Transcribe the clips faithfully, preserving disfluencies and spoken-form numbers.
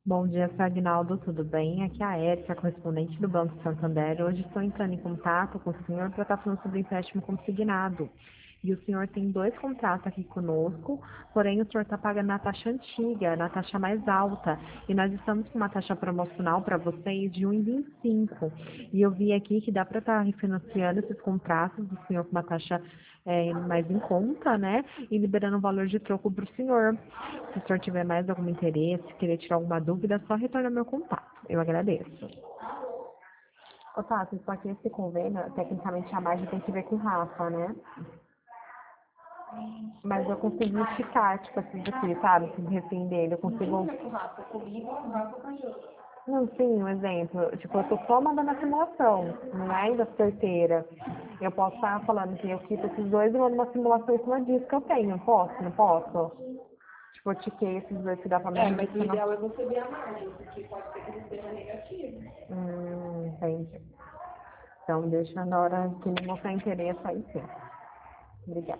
Bom dia, seu Agnaldo, tudo bem? Aqui é a Érica, correspondente do Banco Santander. Hoje estou entrando em contato com o senhor para estar falando sobre empréstimo consignado. E o senhor tem dois contratos aqui conosco, porém o senhor está pagando na taxa antiga, na taxa mais alta. E nós estamos com uma taxa promocional para vocês de um vírgula vinte e cinco. E eu vi aqui que dá para estar refinanciando esses contratos do senhor com uma taxa é, mais em conta, né? E liberando um valor de troco para o senhor. Se o senhor tiver mais algum interesse, querer tirar alguma dúvida, é só retornar meu contato. Eu agradeço. Ô, Tato, só que esse convênio, tecnicamente, a margem tem que ver com o Rafa, né? Mas eu consigo esticar, tipo assim, daqui, sabe? Esse refém dele, eu consigo... Não, sim, um exemplo. Tipo, eu tô só mandando a simulação, não é ainda certeira. Eu posso estar falando que eu quito esses dois e mando uma simulação em cima disso que eu tenho. Posso? Não posso? Tipo, eu tiquei esses dois que dá pra me É, mas o adicionar. ideal é você ver a margem, porque pode ser que ele esteja negativo. Hum, entendi. Então, deixa na hora que me mostrar interesse aí sim. Obrigada.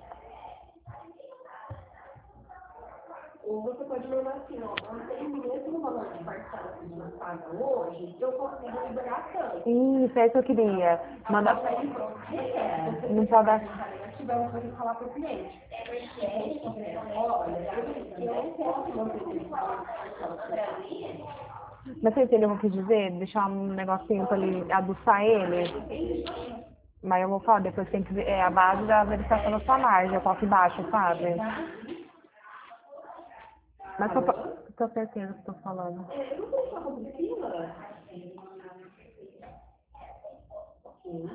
Ou você pode mandar assim, ó, mantém o mesmo valor de parcela que você paga hoje, eu consigo liberar tanto. Isso, é isso que eu queria. Só Manda. que aí pronto, requer. Se você Não deixar a pode margem dar. estar negativa, aí você tem que falar para o cliente. Olha, eu não posso manter esse valor de parcela para mim. Mas você entendeu o que eu quis dizer? Deixar um negocinho pra ele adoçar ele. Mas eu vou falar, depois tem que ver. É a base da verificação da sua margem, eu coloco embaixo, sabe? Mas tô, Alô? tô certeza que tô falando. É, eu não sei se ela precisa. Sim.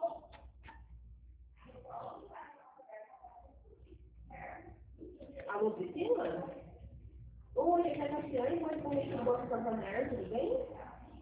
Alô, Priscila? Oi, aqui é a Cassiane, correspondente do Banco Santander, tudo bem?